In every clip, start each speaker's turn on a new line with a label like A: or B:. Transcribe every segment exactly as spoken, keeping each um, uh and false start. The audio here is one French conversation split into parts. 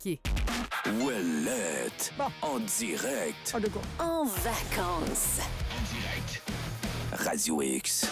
A: OK.
B: Ouellette,
A: Bon.
B: en direct.
A: Ah, de quoi?
C: En vacances.
B: En direct. Radio X.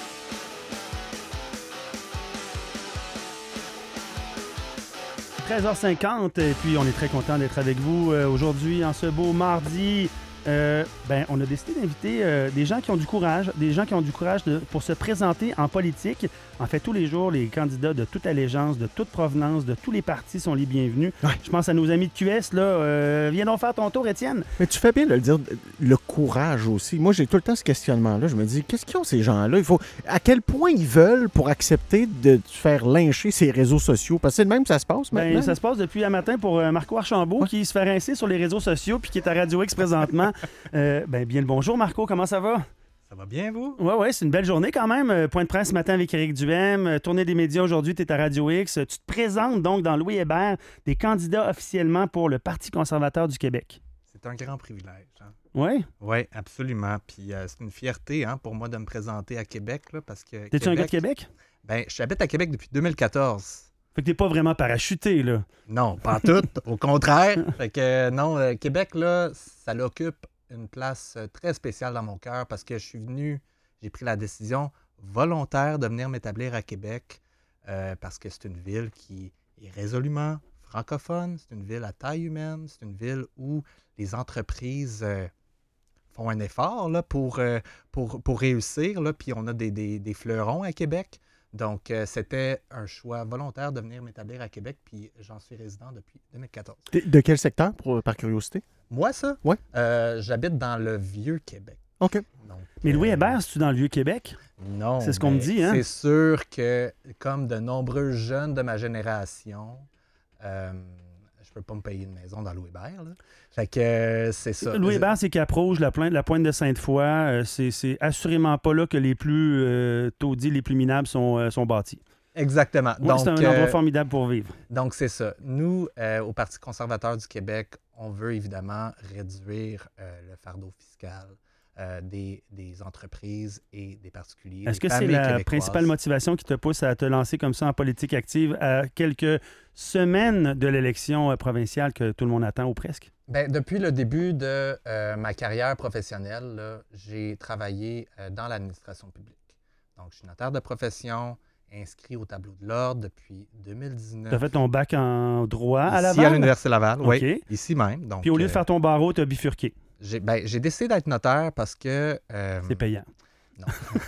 D: treize heures cinquante, et puis on est très content d'être avec vous euh, aujourd'hui en ce beau mardi. Euh, ben, on a décidé d'inviter euh, des gens qui ont du courage, des gens qui ont du courage de, pour se présenter en politique. En fait, tous les jours, les candidats de toute allégeance, de toute provenance, de tous les partis sont les bienvenus.
E: Ouais.
D: Je pense à nos amis de Q S. Là, euh, viens donc faire ton tour, Étienne.
E: Mais tu fais bien de le dire, le courage aussi. Moi, j'ai tout le temps ce questionnement-là. Je me dis, qu'est-ce qu'ils ont ces gens-là? Il faut, à quel point ils veulent pour accepter de se faire lyncher ces réseaux sociaux? Parce que c'est le même que ça se passe maintenant.
D: Ben, ça se passe depuis un matin pour euh, Marco Archambault,
E: Ouais.
D: qui se fait rincer sur les réseaux sociaux puis qui est à Radio X présentement. euh, ben, bien le bonjour, Marco. Comment ça va?
F: Ça va bien, vous?
D: Oui, oui, c'est une belle journée quand même. Euh, Point de presse ce matin avec Éric Duhem. Euh, Tournée des médias aujourd'hui, tu es à Radio X. Euh, Tu te présentes donc dans Louis Hébert, des candidats officiellement pour le Parti conservateur du Québec.
F: C'est un grand privilège. Hein?
D: Oui?
F: Oui, absolument. Puis euh, c'est une fierté hein, pour moi de me présenter à Québec. Là, parce que
D: T'es-tu un gars de Québec?
F: Ben, j'habite à Québec depuis deux mille quatorze.
D: Fait que t'es pas vraiment parachuté, là.
F: Non, pas en tout. Au contraire. Fait que euh, non, euh, Québec, là, ça l'occupe une place euh, très spéciale dans mon cœur parce que je suis venu, j'ai pris la décision volontaire de venir m'établir à Québec euh, parce que c'est une ville qui est résolument francophone, c'est une ville à taille humaine, c'est une ville où les entreprises euh, font un effort là, pour, euh, pour, pour réussir, là, puis on a des, des, des fleurons à Québec. Donc, euh, c'était un choix volontaire de venir m'établir à Québec, puis j'en suis résident depuis deux mille quatorze.
E: T'es de quel secteur, pour, par curiosité?
F: Moi, ça?
E: Ouais.
F: Euh, j'habite dans le Vieux-Québec.
E: OK.
F: Donc,
D: Mais Louis
F: euh,
D: Hébert, c'est-tu dans le Vieux-Québec?
F: Non.
D: C'est ce qu'on me
F: mais
D: dit, hein?
F: C'est sûr que, comme de nombreux jeunes de ma génération, euh, je peux pas me payer une maison dans Louis Hébert, là. Fait que euh, c'est ça.
D: Louis Hébert, c'est Cap-Rouge, la pointe, la pointe de Sainte-Foy. Euh, c'est, c'est assurément pas là que les plus euh, taudis, les plus minables sont, euh, sont bâtis.
F: Exactement.
D: Ouais,
F: donc,
D: c'est un
F: euh,
D: endroit formidable pour vivre.
F: Donc, c'est ça. Nous, euh, au Parti conservateur du Québec, on veut évidemment réduire euh, le fardeau fiscal euh, des, des entreprises et des particuliers.
D: Est-ce
F: des
D: que c'est
F: familles
D: la
F: québécoises.
D: principale motivation qui te pousse à te lancer comme ça en politique active à quelques semaines de l'élection euh, provinciale que tout le monde attend, ou presque?
F: Ben, depuis le début de euh, ma carrière professionnelle, là, j'ai travaillé euh, dans l'administration publique. Donc, je suis notaire de profession, inscrit au tableau de l'ordre depuis deux mille dix-neuf.
D: Tu as fait ton bac en droit à
F: Ici,
D: Laval?
F: à l'Université Laval, oui.
D: OK.
F: Ici même. Donc,
D: Puis au lieu de
F: euh,
D: faire ton barreau, tu as bifurqué.
F: j'ai, ben, j'ai décidé d'être notaire parce que... euh,
D: C'est payant.
F: Non.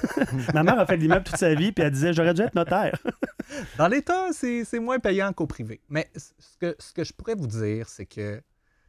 D: Ma mère a fait de l'immeuble toute sa vie, puis elle disait « J'aurais dû être notaire.
F: Dans l'État, c'est, c'est moins payant qu'au privé. Mais ce que, ce que je pourrais vous dire, c'est que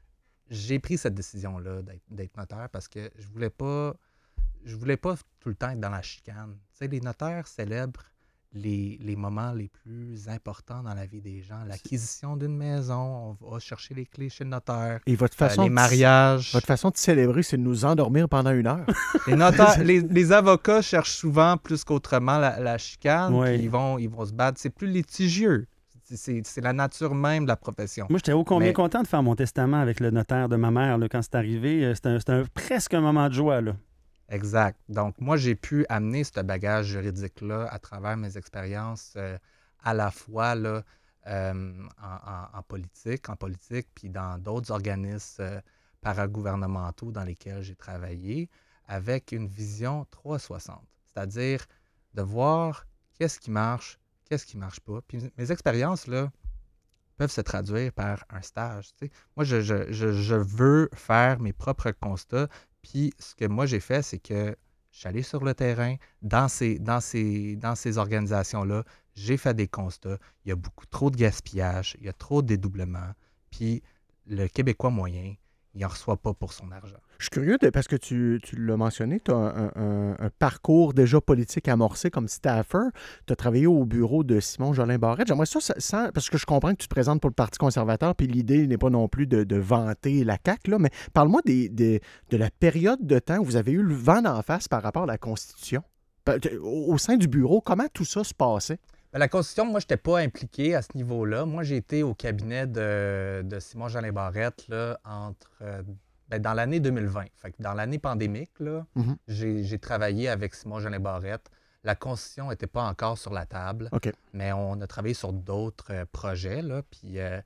F: j'ai pris cette décision-là d'être, d'être notaire parce que je voulais pas je voulais pas tout le temps être dans la chicane. Tu sais, les notaires célèbrent les, les moments les plus importants dans la vie des gens. L'acquisition d'une maison, on va chercher les clés chez le notaire,
E: Et votre
F: euh,
E: façon,
F: les
E: de,
F: mariages.
E: votre façon de célébrer, c'est de nous endormir pendant une heure.
F: Les, notaires, les, les avocats cherchent souvent plus qu'autrement la, la chicane,
D: Oui.
F: puis ils vont, ils vont se battre. C'est plus litigieux. C'est, c'est, c'est la nature même de la profession.
D: Moi, j'étais ô combien
F: Mais-
D: content de faire mon testament avec le notaire de ma mère là, quand c'est arrivé. Euh, C'était, un, c'était un- presque un moment de joie. Là.
F: Exact. Donc, moi, j'ai pu amener ce bagage juridique-là à travers mes expériences euh, à la fois là, euh, en, en- en politique, en politique, puis dans d'autres organismes euh, paragouvernementaux dans lesquels j'ai travaillé, avec une vision trois cent soixante. C'est-à-dire de voir qu'est-ce qui marche, qu'est-ce qui ne marche pas. Puis mes expériences, là, peuvent se traduire par un stage. Tu sais. Moi, je, je, je, je veux faire mes propres constats. Puis ce que moi, j'ai fait, c'est que je suis allé sur le terrain, dans ces, dans ces, dans ces organisations-là, j'ai fait des constats. Il y a beaucoup trop de gaspillage, il y a trop de dédoublement. Puis le Québécois moyen, il n'en reçoit pas pour son argent.
E: Je suis curieux, de, parce que tu, tu l'as mentionné, tu as un, un- un parcours déjà politique amorcé comme staffer. Tu as travaillé au bureau de Simon Jolin Barrette. J'aimerais ça, ça- sans- parce que je comprends que tu te présentes pour le Parti conservateur, puis l'idée n'est pas non plus de, de vanter la C A Q, là, mais parle-moi des, des- de la période de temps où vous avez eu le vent d'en face par rapport à la Constitution. Pa- Au, au sein du bureau, comment tout ça se passait?
F: Ben, la Constitution, moi, je n'étais pas impliqué à ce niveau-là. Moi, j'ai été au cabinet de, de Simon Jolin Barrette là, entre, euh, ben, dans l'année deux mille vingt. Fait que dans l'année pandémique, là,
E: Mhm.
F: j'ai, j'ai travaillé avec Simon Jolin Barrette. La Constitution n'était pas encore sur la table,
E: OK.
F: mais on a travaillé sur d'autres euh, projets. Là, puis euh,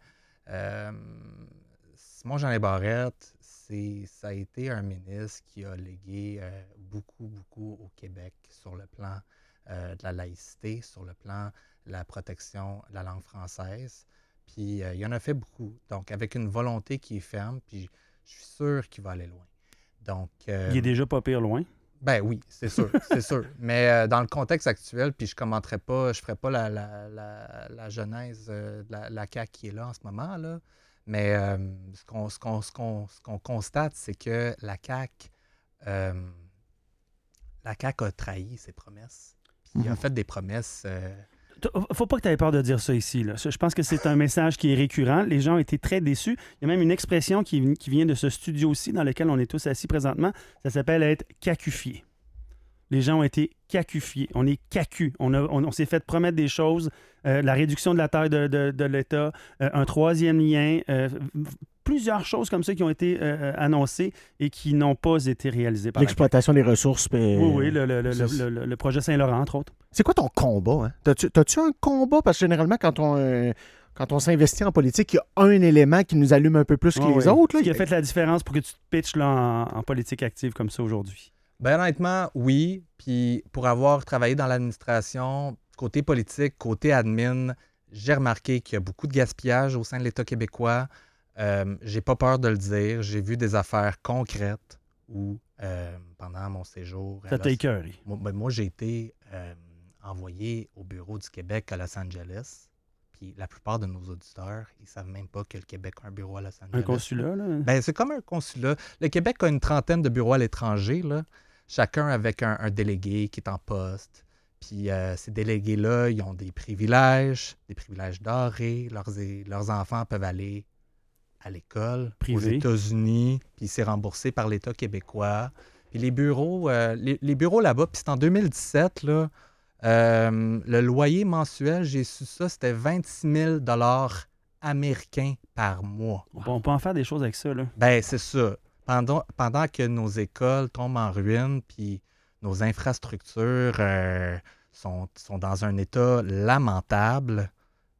F: Euh, Simon-Jean Barrette, c'est, ça a été un ministre qui a légué euh, beaucoup, beaucoup au Québec sur le plan euh, de la laïcité, sur le plan de la protection de la langue française. Puis euh, il en a fait beaucoup. Donc, avec une volonté qui est ferme, puis je suis sûr qu'il va aller loin. Donc, euh,
D: Il est déjà pas pire loin.
F: Ben oui, c'est sûr, c'est sûr. Mais euh, dans le contexte actuel, puis je commenterai pas, je ferai pas la, la, la, la genèse euh, de la, la C A Q qui est là en ce moment, là. Mais euh, ce, qu'on, ce, qu'on, ce, qu'on, ce qu'on constate, c'est que la C A Q, euh, la C A Q a trahi ses promesses. Puis il a fait des promesses... Euh,
D: Faut pas que tu aies peur de dire ça ici. Là. Je pense que c'est un message qui est récurrent. Les gens ont été très déçus. Il y a même une expression qui, qui vient de ce studio-ci dans lequel on est tous assis présentement. Ça s'appelle être cacufié. Les gens ont été cacufiés. On est cacu. On, a, on, on s'est fait promettre des choses. Euh, la réduction de la taille de, de, de l'État, euh, un troisième lien, euh, plusieurs choses comme ça qui ont été euh, annoncées et qui n'ont pas été réalisées par
E: l'exploitation des ressources. Mais...
D: Oui, oui, le, le, le, le, le, le projet Saint-Laurent, entre autres.
E: C'est quoi ton combat? Hein? T'as-tu, t'as-tu un combat? Parce que généralement, quand on, euh, quand on s'investit en politique, il y a un élément qui nous allume un peu plus que
D: oh,
E: les
D: oui.
E: autres. Là.
D: Ce qui a fait la différence pour que tu te pitches là, en, en politique active comme ça aujourd'hui.
F: Ben honnêtement, oui. Puis pour avoir travaillé dans l'administration, côté politique, côté admin, j'ai remarqué qu'il y a beaucoup de gaspillage au sein de l'État québécois. Euh, j'ai pas peur de le dire. J'ai vu des affaires concrètes où, euh, pendant mon séjour...
D: Ça t'a écœuré.
F: Moi, ben, moi, j'ai été euh, envoyé au bureau du Québec à Los Angeles. Puis la plupart de nos auditeurs, ils savent même pas que le Québec a un bureau à Los Angeles.
D: Un consulat, là?
F: Ben, c'est comme un consulat. Le Québec a une trentaine de bureaux à l'étranger, là. Chacun avec un, un délégué qui est en poste. Puis euh, ces délégués-là, ils ont des privilèges, des privilèges dorés. Leurs, leurs enfants peuvent aller à l'école
D: Privé.
F: aux États-Unis, puis c'est remboursé par l'État québécois. Puis les bureaux, euh, les, les bureaux là-bas, puis c'est en deux mille dix-sept, là, euh, le loyer mensuel, j'ai su ça, c'était vingt-six mille dollars américains par mois.
D: Wow. On peut en faire des choses avec ça, là.
F: Ben, c'est ça. Pendant, pendant que nos écoles tombent en ruine, puis nos infrastructures euh, sont, sont dans un état lamentable,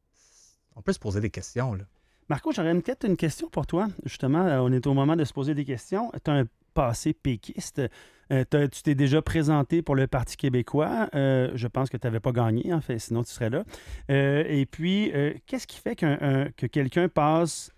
F: on peut se poser des questions, là.
D: Marco, j'aurais peut-être une question pour toi. Justement, on est au moment de se poser des questions. Tu as un passé péquiste. Euh, tu t'es déjà présenté pour le Parti québécois. Euh, je pense que tu n'avais pas gagné, en fait, sinon tu serais là. Euh, et puis, euh, qu'est-ce qui fait qu'un, un, que quelqu'un passe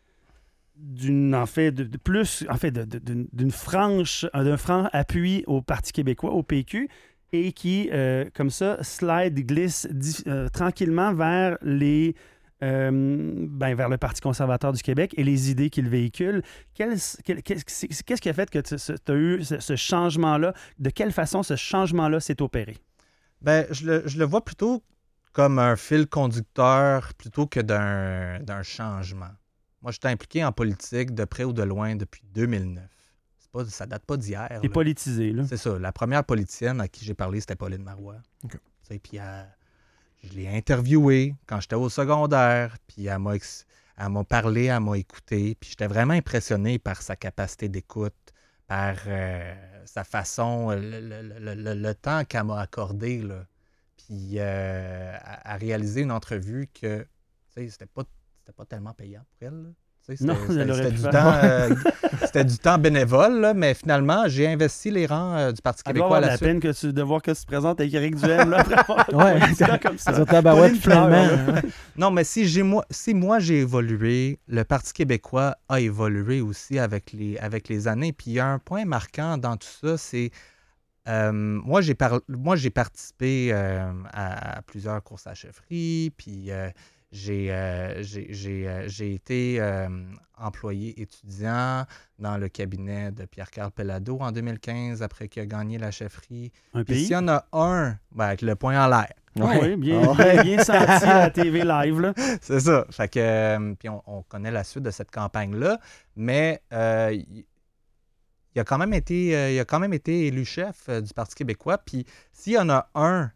D: d'une, en fait, de, de plus, en fait, de, de, d'une, d'une franche, d'un franc appui au Parti québécois, au P Q, et qui, euh, comme ça, slide, glisse euh, tranquillement vers les... Euh, ben, vers le Parti conservateur du Québec et les idées qu'il véhicule. Quel, quel, qu'est-ce, qu'est-ce qui a fait que tu as eu ce, ce changement-là? De quelle façon ce changement-là s'est opéré?
F: Ben, je le, je le vois plutôt comme un fil conducteur plutôt que d'un, d'un changement. Moi, je suis impliqué en politique de près ou de loin depuis deux mille neuf. C'est pas, ça date pas d'hier.
D: T'es politisé, là.
F: C'est ça. La première politicienne à qui j'ai parlé, c'était Pauline Marois.
E: Okay.
F: Puis elle... Je l'ai interviewée quand j'étais au secondaire, puis elle m'a, ex... elle m'a parlé, elle m'a écouté, puis j'étais vraiment impressionné par sa capacité d'écoute, par euh, sa façon, le, le, le, le, le temps qu'elle m'a accordé, là. Puis euh, à, à réaliser une entrevue que, tu sais, c'était pas, c'était pas tellement payant pour elle, là. C'était,
D: non,
F: c'était, c'était, du
D: temps,
F: euh, c'était du temps bénévole, là, mais finalement, j'ai investi les rangs euh, du Parti québécois à la,
D: la
F: suite.
D: peine que tu, de voir que tu te présentes avec Éric Duhem. Là, après
E: ouais, c'est comme ça. Sur ta barouette, finalement.
F: Hein. Non, mais si, j'ai, moi, si moi j'ai évolué, le Parti québécois a évolué aussi avec les, avec les années. Puis il y a un point marquant dans tout ça, c'est... Euh, moi, j'ai par... moi, j'ai participé euh, à, à plusieurs courses à chefferie, puis... Euh, J'ai, euh, j'ai, j'ai, euh, j'ai été euh, employé étudiant dans le cabinet de Pierre-Carl Pellado en deux mille quinze, après qu'il a gagné la chefferie.
D: Un
F: Puis
D: pays?
F: s'il y en a un, ben, avec le poing en l'air.
D: Ouais. Oui, bien, oh, bien, bien senti à la T V live. Là.
F: C'est ça. Fait que, euh, puis on, on connaît la suite de cette campagne-là, mais euh, il, il, a quand même été, euh, il a quand même été élu chef euh, du Parti québécois. Puis s'il y en a un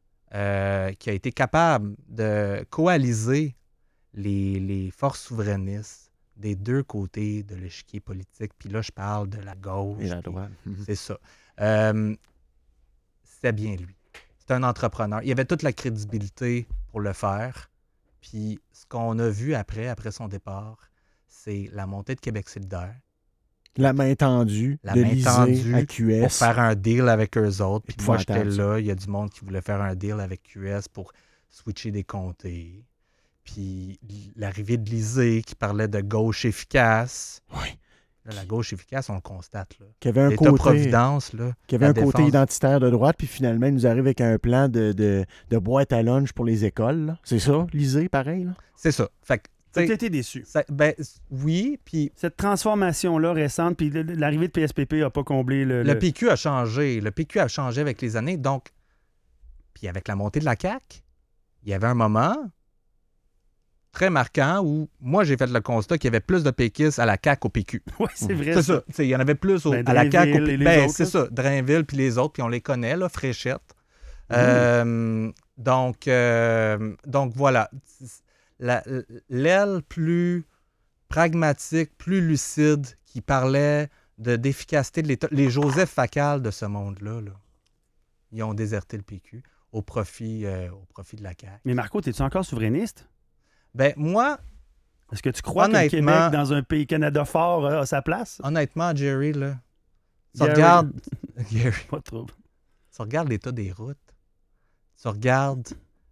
F: Euh, qui a été capable de coaliser les, les forces souverainistes des deux côtés de l'échiquier politique. Puis là, je parle de la gauche.
E: Et la droite.
F: C'est ça. Euh, c'était bien lui. C'est un entrepreneur. Il avait toute la crédibilité pour le faire. Puis ce qu'on a vu après, après son départ, c'est la montée de Québec solidaire.
E: La main tendue
F: La
E: de
F: main
E: Lisée
F: tendue
E: à Q S.
F: Pour faire un deal avec eux autres. Puis moi, j'étais
E: Épouvantable, ça.
F: là. Il y a du monde qui voulait faire un deal avec Q S pour switcher des comtés. Puis l'arrivée de Lisée qui parlait de gauche efficace.
E: Oui.
F: Là, la gauche efficace, on le constate. Là.
E: Qui avait un
F: L'État-providence,
E: côté,
F: là,
E: qui avait
F: la
E: un côté
F: défense.
E: identitaire de droite, puis finalement, il nous arrive avec un plan de, de, de boîte à lunch pour les écoles. Là. C'est ça, Lisée, pareil? Là?
F: C'est ça. Fait que,
D: Tu
F: tu sais,
D: été déçu.
F: ça- ben, oui, puis
D: Cette transformation-là récente, puis l'arrivée de P S P P n'a pas comblé le...
F: le
D: le-
F: P Q a changé. Le P Q a changé avec les années. Donc, puis avec la montée de la C A Q, il y avait un moment très marquant où moi, j'ai fait le constat qu'il y avait plus de péquistes à la C A Q qu'au P Q.
D: Oui, c'est vrai.
F: C'est
D: ça.
F: ça. Tu sais, il y en avait plus au-
D: Ben,
F: à la C A Q qu'au
D: Drainville et
F: P Q.
D: les
F: Ben,
D: autres,
F: c'est
D: là.
F: ça. Drainville puis les autres, puis on les connaît, là, Fréchette.
D: Mmh.
F: Euh, donc, euh, donc, voilà. La- L'aile plus pragmatique, plus lucide, qui parlait de, d'efficacité de l'État. Les Joseph Facal de ce monde-là, là, ils ont déserté le P Q au profit, euh, au profit de la C A Q.
D: Mais Marco, es-tu encore souverainiste?
F: Ben, moi,
D: Est-ce que tu crois que le
F: Honnêtement-
D: Québec, dans un pays Canada fort, a sa place?
F: honnêtement, Jerry, là, tu
D: Gary.
F: regardes... Gary.
D: Pas trop.
F: Tu regardes l'état des routes, tu regardes,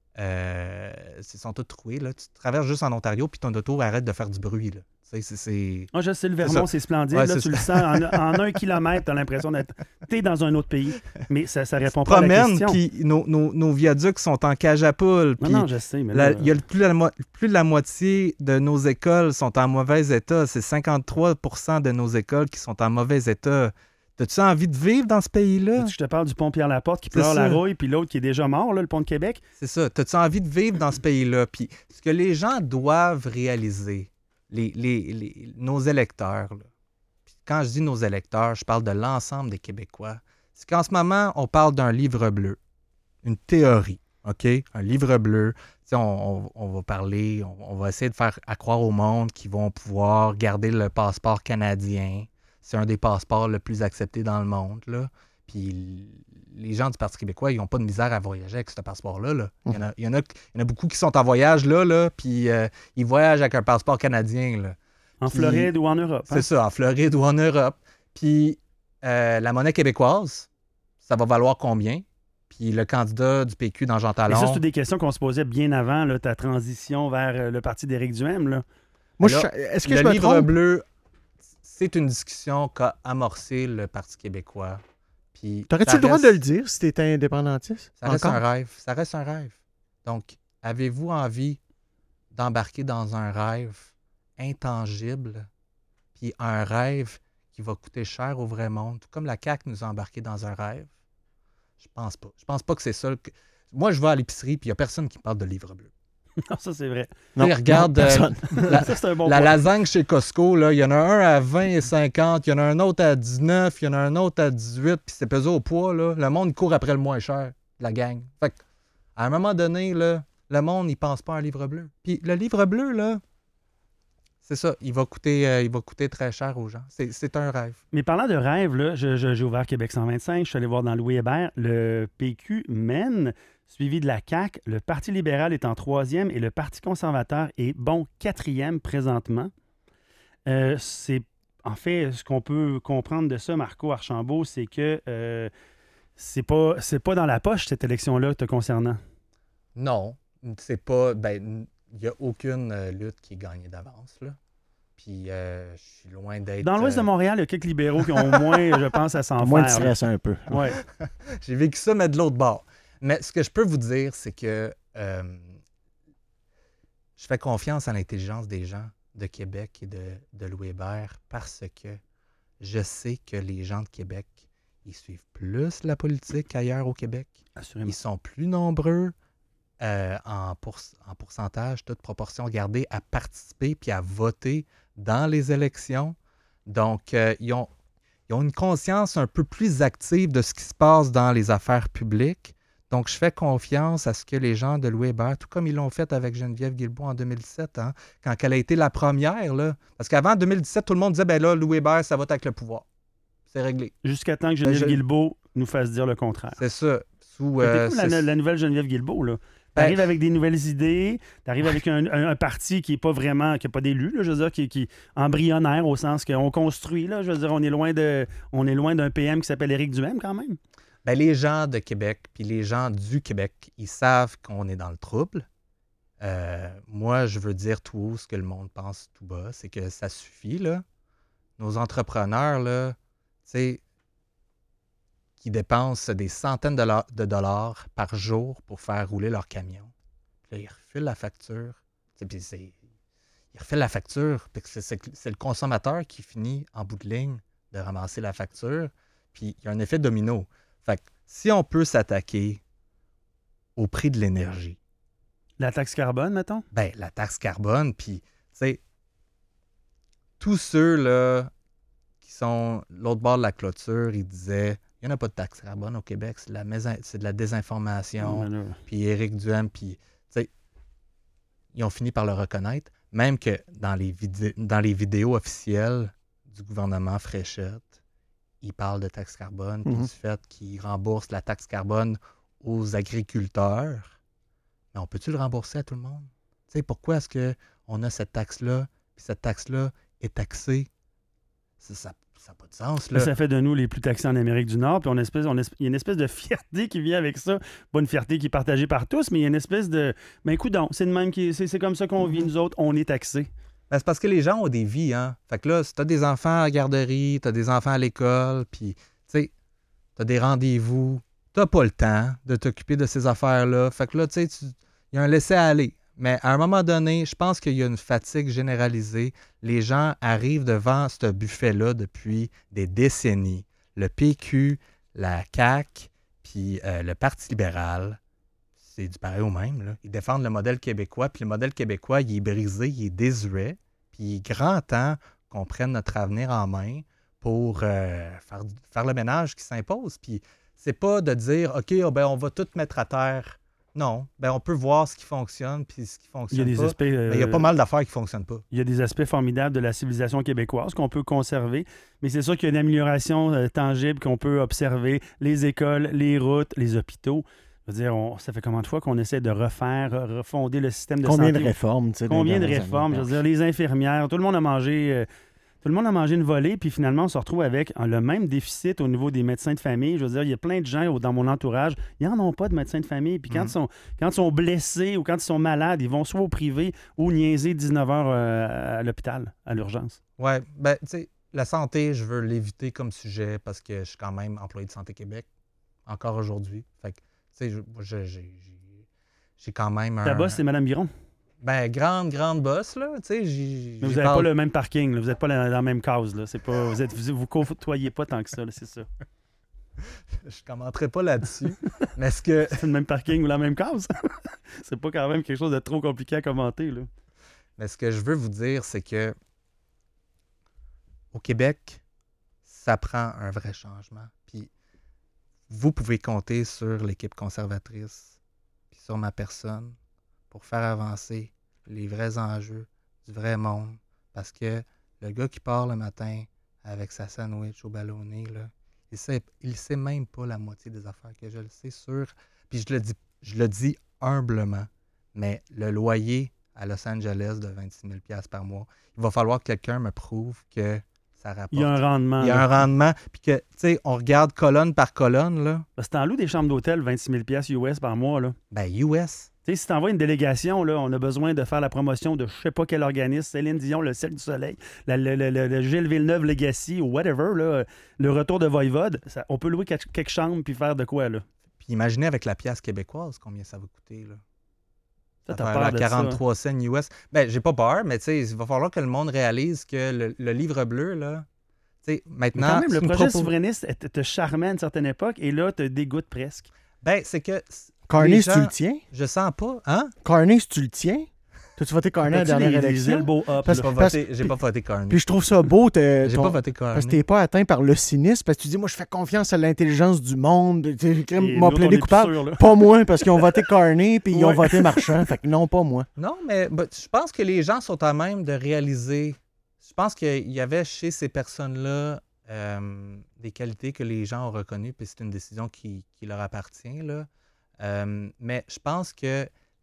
F: euh, ils sont tous troués, là. Tu traverses juste en Ontario, puis ton auto arrête de faire du bruit, là. Tu sais, c'est- c'est...
D: Moi, je sais, le
F: C'est
D: Vermont,
F: ça.
D: c'est splendide.
F: Ouais,
D: là,
F: c'est
D: tu le
F: ça.
D: sens en, en un kilomètre, tu as l'impression d'être t'es dans un autre pays. Mais ça ne répond pas à la
F: Promène,
D: question.
F: puis nos, nos- nos viaducs sont en cage à poules,
D: Non,
F: puis
D: non, je sais, mais
F: la-
D: là,
F: il y a le- plus, de la mo- plus de la moitié de nos écoles sont en mauvais état. C'est cinquante-trois pour cent de nos écoles qui sont en mauvais état. As-tu envie de vivre dans ce pays-là?
D: je te parle du pont Pierre-Laporte qui
F: C'est
D: pleure la
F: ça.
D: rouille, puis l'autre qui est déjà mort, là, le pont de Québec.
F: C'est ça. As-tu envie de vivre dans ce pays-là? Puis ce que les gens doivent réaliser, les, les- les- nos électeurs, là. Puis quand je dis nos électeurs, je parle de l'ensemble des Québécois, c'est qu'en ce moment, on parle d'un livre bleu, une théorie, OK? Un livre bleu. Tu sais, on, on- on va parler, on, on va essayer de faire à croire au monde qu'ils vont pouvoir garder le passeport canadien. C'est un des passeports le plus accepté dans le monde, là. Puis les gens du Parti québécois, ils n'ont pas de misère à voyager avec ce passeport-là. Là. Il, y en a, il, y en a, il y en a beaucoup qui sont en voyage là, là puis euh, ils voyagent avec un passeport canadien. Là.
D: En
F: Puis-
D: Floride ou en Europe. hein.
F: C'est ça, en Floride ou en Europe. Puis euh, la monnaie québécoise, ça va valoir combien? Puis le candidat du P Q dans Jean
D: Mais
F: Talon...
D: ça, c'est toutes des questions qu'on se posait bien avant là, ta transition vers euh, le parti d'Éric Duhaime. Là.
E: Moi,
F: Alors,
E: je- est-ce que
F: le
E: je me
F: livre
E: trompe?
F: bleu, c'est une discussion qu'a amorcé le Parti québécois. Puis
E: T'aurais-tu
F: ça
E: le droit
F: reste-
E: de le dire si t'étais indépendantiste?
F: Ça reste
E: Encore?
F: un rêve. Ça reste un rêve. Donc, avez-vous envie d'embarquer dans un rêve intangible, puis un rêve qui va coûter cher au vrai monde, tout comme la C A Q nous a embarqué dans un rêve? Je pense pas. Je pense pas que c'est ça. que- Moi, je vais à l'épicerie, puis il n'y a personne qui me parle de livre bleu.
D: Non, ça, c'est vrai.
E: Non,
F: Tu sais, regarde,
E: non,
F: euh,
E: personne.
F: La,
D: ça, c'est un bon
F: la
D: point.
F: lasagne chez Costco, là, il y en a un à vingt et cinquante, il y en a un autre à dix-neuf, il y en a un autre à dix-huit, puis c'est pesé au poids. Là. Le monde court après le moins cher, la gang. Fait que, à un moment donné, là, le monde, il pense pas à un livre bleu. Puis le livre bleu, là, c'est ça, il va coûter, euh, il va coûter très cher aux gens. C'est, c'est un rêve.
D: Mais parlant de rêve, là, je- je- j'ai ouvert Québec cent vingt-cinq, je suis allé voir dans Louis Hébert, le P Q mène, suivi de la C A Q. Le Parti libéral est en troisième et le Parti conservateur est, bon, quatrième présentement. Euh, c'est, en fait, ce qu'on peut comprendre de ça, Marco Archambault, c'est que euh, c'est pas, c'est pas dans la poche, cette élection-là, te concernant.
F: Non, c'est pas. Ben, il n'y a aucune euh, lutte qui est gagnée d'avance, là. Puis euh, je suis loin d'être.
D: Dans l'ouest
F: euh,
D: de Montréal, il y a quelques libéraux qui ont au moins, je pense, à s'en
E: Moins de
D: faire. là.
E: stress un peu.
D: Ouais.
F: J'ai vécu ça, mais de l'autre bord. Mais ce que je peux vous dire, c'est que euh, je fais confiance à l'intelligence des gens de Québec et de, de Louis Hébert parce que je sais que les gens de Québec, ils suivent plus la politique qu'ailleurs au Québec.
D: Assurément.
F: Ils sont plus nombreux euh, en, pour- en pourcentage, toute proportion gardée, à participer puis à voter dans les élections. Donc, euh, ils, ont, ils ont une conscience un peu plus active de ce qui se passe dans les affaires publiques. Donc, je fais confiance à ce que les gens de Louis Hébert, tout comme ils l'ont fait avec Geneviève Guilbeault en deux mille dix-sept, hein, quand elle a été la première, là, parce qu'avant deux mille dix-sept, tout le monde disait, ben là, Louis Hébert, ça vote avec le pouvoir. C'est réglé.
D: Jusqu'à temps que Geneviève
F: je-
D: Guilbeault nous fasse dire le contraire.
F: C'est ça. Sous,
D: C'était
F: euh,
D: cool, la,
F: c'est-
D: la nouvelle Geneviève Guilbeault, là. Tu arrives avec des nouvelles idées, tu arrives avec un, un, un parti qui n'est pas vraiment, qui n'a pas d'élus, là, je veux dire, qui, qui est embryonnaire au sens qu'on construit, là, je veux dire, on est loin de, on est loin d'un P M qui s'appelle Éric Duhaime quand même.
F: Ben, les gens de Québec, puis les gens du Québec, ils savent qu'on est dans le trouble. Euh, moi, je veux dire tout haut ce que le monde pense tout bas, c'est que ça suffit, là. Nos entrepreneurs, là, tu sais, qui dépensent des centaines de, la- de dollars par jour pour faire rouler leur camion. Puis là, ils refilent la facture. Tu sais, puis c'est- ils refilent la facture, puis c'est, c'est- c'est le consommateur qui finit en bout de ligne de ramasser la facture. Puis il y a un effet domino. Fait que si on peut s'attaquer au prix de l'énergie,
D: La taxe carbone, mettons?
F: ben la taxe carbone, puis, tu sais, tous ceux là qui sont l'autre bord de la clôture, ils disaient il n'y en a pas de taxe carbone au Québec, c'est de la, mésin- c'est de la désinformation.
D: Non, mais là,
F: Puis Éric Duhaime, puis, tu sais, ils ont fini par le reconnaître, même que dans les, vidé- dans les vidéos officielles du gouvernement Fréchette, ils parlent de taxe carbone, puis
E: Mhm.
F: du fait qu'ils remboursent la taxe carbone aux agriculteurs. Mais on peut-tu le rembourser à tout le monde? Tu sais, pourquoi est-ce qu'on a cette taxe-là, puis cette taxe-là est taxée? Ça n'a ça, ça a pas de sens, là.
D: ça fait de nous les plus taxés en Amérique du Nord, puis on espèce, on espèce- il y a une espèce de fierté qui vient avec ça. Pas une fierté qui est partagée par tous, mais il y a une espèce de... Ben écoute donc, c'est, de même qui, c'est, c'est comme ça qu'on vit, nous autres, on est taxés.
F: Ben, c'est parce que les gens ont des vies, hein. Fait que là, si t'as des enfants à la garderie, t'as des enfants à l'école, puis, tu sais, t'as des rendez-vous, t'as pas le temps de t'occuper de ces affaires-là. Fait que là, tu sais, tu- il y a un laisser-aller. Mais à un moment donné, je pense qu'il y a une fatigue généralisée. Les gens arrivent devant ce buffet-là depuis des décennies. Le P Q, la C A Q, puis euh, le Parti libéral, c'est du pareil au même, là. Ils défendent le modèle québécois, puis le modèle québécois, il est brisé, il est désuet, puis il est grand temps qu'on prenne notre avenir en main pour euh, faire, faire le ménage qui s'impose. Puis c'est pas de dire, OK, oh, ben, on va tout mettre à terre. Non, ben, on peut voir ce qui fonctionne, puis ce qui
D: Il y a
F: fonctionne
D: des
F: pas.
D: aspects... euh,
F: Mais il y a pas mal d'affaires qui fonctionnent pas.
D: Il y a des aspects formidables de la civilisation québécoise qu'on peut conserver, mais c'est sûr qu'il y a une amélioration euh, tangible qu'on peut observer. Les écoles, les routes, les hôpitaux. Je veux dire, on- ça fait combien de fois qu'on essaie de refaire, euh, refonder le système de
E: Combien
D: santé?
E: de réformes, tu sais, dans les
D: Combien de
E: dernières
D: réformes? Je
E: années?
D: veux dire, les infirmières, tout le monde a mangé... euh, tout le monde a mangé une volée, puis finalement, on se retrouve avec euh, le même déficit au niveau des médecins de famille. Je veux dire, il y a plein de gens au- dans mon entourage, ils n'en ont pas de médecins de famille. Puis quand,
F: Mhm.
D: ils sont, quand ils sont blessés ou quand ils sont malades, ils vont soit au privé ou niaiser dix-neuf heures euh, à l'hôpital, à l'urgence.
F: Ouais, ben, tu sais, la santé, je veux l'éviter comme sujet parce que je suis quand même employé de Santé Québec, encore aujourd'hui. Fait que, tu sais, je- moi, je- j'ai j'ai- j'ai quand même un...
D: Ta boss, c'est Mme Biron.
F: Ben, grande, grande boss, là. Tu sais, j'y-
D: Mais vous
F: j'y
D: n'avez
F: parle-
D: pas le même parking, là. Vous n'êtes pas dans la même case. Là. C'est pas, vous ne vous, vous côtoyez pas tant que ça, là, c'est ça.
F: Je commenterai pas là-dessus. Mais est-ce que...
D: C'est le même parking ou la même case. C'est pas quand même quelque chose de trop compliqué à commenter. Là.
F: Mais ce que je veux vous dire, c'est que au Québec, ça prend un vrai changement. Puis vous pouvez compter sur l'équipe conservatrice, puis sur ma personne, pour faire avancer les vrais enjeux du vrai monde. Parce que le gars qui part le matin avec sa sandwich au ballonné, là, il sait, il sait même pas la moitié des affaires que je le sais sur. Puis je le dis, je le dis humblement, mais le loyer à Los Angeles de vingt-six mille dollars par mois, il va falloir que quelqu'un me prouve que ça rapporte.
D: Il y a un rendement.
F: Il y a
D: là.
F: un rendement. Puis que, tu sais, on regarde colonne par colonne, là.
D: Parce que t'en loues des chambres d'hôtel, vingt-six mille dollars U S par mois. Là.
F: Ben, U S.
D: Tu sais, si t'envoies une délégation, là, on a besoin de faire la promotion de je sais pas quel organisme, Céline Dion, le Cirque du Soleil, la- le, le- le- le Gilles Villeneuve Legacy ou whatever, là, le retour de Voivode, ça- on peut louer quelques, quelques chambres puis faire de quoi, là?
F: Puis imaginez avec la pièce québécoise combien ça va coûter, là.
D: Ça,
F: Ça
D: t'as
F: va
D: peur
F: à
D: de ça.
F: quarante-trois cents U S. Ben, j'ai pas peur, mais tu sais, il va falloir que le monde réalise que le, le livre bleu, là, tu sais,
D: Mais
F: maintenant...
D: quand même, le
F: c'est une
D: projet
F: propos-
D: souverainiste te, te charmait à une certaine époque et là, te dégoûte presque.
F: Ben, c'est que... c-
E: Carney,
F: les
E: si tu
F: gens-
E: le tiens?
F: Je sens pas, hein?
E: Carney, si tu le tiens? T'as-tu voté Carney à la
D: T'as-tu
E: dernière
D: les, les
E: élection?
D: elbow up,
E: Parce-
F: J'ai
D: là?
F: pas
E: parce-
F: voté, j'ai pas voté Carney.
E: Puis je trouve ça beau, t'es-
F: J'ai
E: ton-
F: pas voté Carney.
E: parce que t'es pas atteint par le cynisme, parce que tu dis, moi, je fais confiance à l'intelligence du monde. Tu sais,
D: Et
E: m'a
D: nous autres, on
E: plaidé
D: est
E: coupable.
D: plus sûrs, là.
E: Pas moi, parce qu'ils ont voté Carney, puis ils ont
D: Ouais.
E: voté Marchand. Fait que non, pas moi.
F: Non, mais ben, je pense que les gens sont à même de réaliser. Je pense qu'il y avait chez ces personnes-là euh, des qualités que les gens ont reconnues, puis c'est une décision qui, qui leur appartient, là. Euh, mais je pense que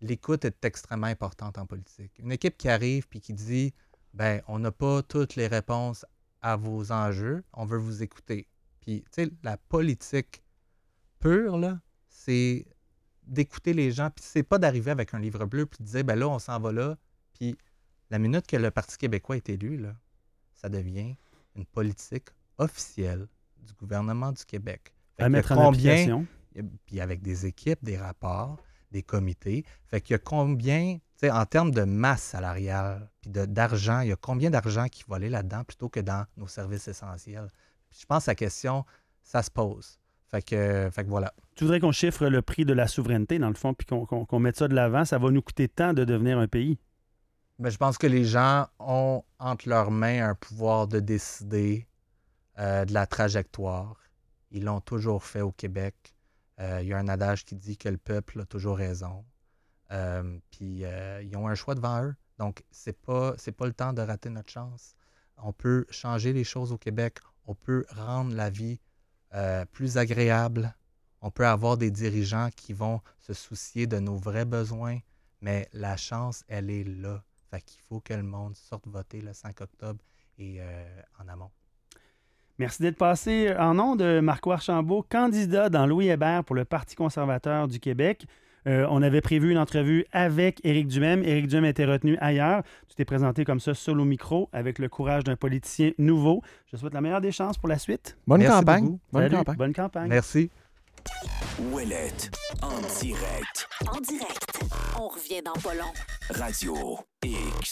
F: l'écoute est extrêmement importante en politique. Une équipe qui arrive puis qui dit « ben on n'a pas toutes les réponses à vos enjeux, on veut vous écouter. » Puis, tu sais, la politique pure, là, c'est d'écouter les gens, puis c'est pas d'arriver avec un livre bleu puis de dire « ben là, on s'en va là. » Puis la minute que le Parti québécois est élu, là, ça devient une politique officielle du gouvernement du Québec. Fait
D: À
F: qu'il y a
D: mettre en
F: combien,
D: application.
F: puis avec des équipes, des rapports, des comités. Fait qu'il y a combien, tu sais, en termes de masse salariale, puis de, d'argent, il y a combien d'argent qui va aller là-dedans plutôt que dans nos services essentiels? Puis je pense que la question, ça se pose. Fait que, fait que voilà.
D: Tu voudrais qu'on chiffre le prix de la souveraineté, dans le fond, puis qu'on, qu'on, qu'on mette ça de l'avant. Ça va nous coûter tant de devenir un pays.
F: Ben, je pense que les gens ont entre leurs mains un pouvoir de décider euh, de la trajectoire. Ils l'ont toujours fait au Québec. Euh, il y a un adage qui dit que le peuple a toujours raison. Euh, puis euh, ils ont un choix devant eux. Donc, c'est pas, c'est pas le temps de rater notre chance. On peut changer les choses au Québec. On peut rendre la vie euh, plus agréable. On peut avoir des dirigeants qui vont se soucier de nos vrais besoins. Mais la chance, elle est là. Fait qu'il faut que le monde sorte voter le cinq octobre et euh, en amont.
D: Merci d'être passé en nom de Marco Archambault, candidat dans Louis Hébert pour le Parti conservateur du Québec. Euh, on avait prévu une entrevue avec Éric Duhaime. Éric Duhaime était retenu ailleurs. Tu t'es présenté comme ça, seul au micro, avec le courage d'un politicien nouveau. Je te souhaite la meilleure des chances pour la suite.
E: Bonne
F: Merci
E: campagne.
F: beaucoup.
E: Bonne
D: Salut,
E: campagne.
D: bonne campagne.
F: Merci.
B: Ouellette, en direct.
A: En direct. On revient dans pas long.
B: Radio X.